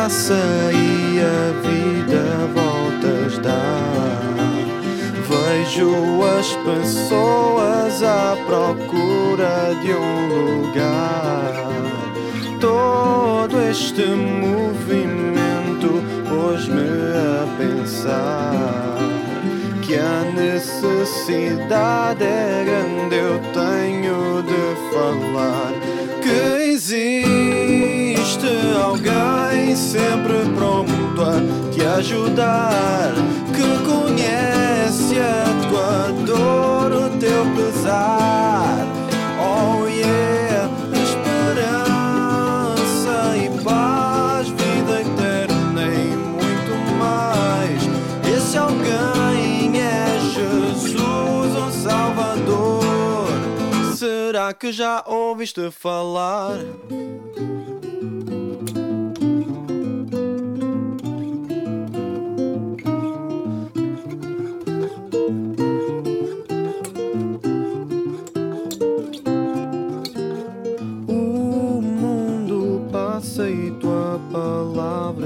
passa e a vida voltas dá. Vejo as pessoas à procura de um lugar. Todo este movimento pôs-me a pensar que a necessidade é grande, eu tenho de falar. Que existe alguém sempre pronto a te ajudar, que conhece a tua dor, o teu pesar. Oh yeah, esperança e paz, vida eterna e muito mais. Esse alguém é Jesus, um Salvador. Será que já ouviste falar? O mundo passa e tua palavra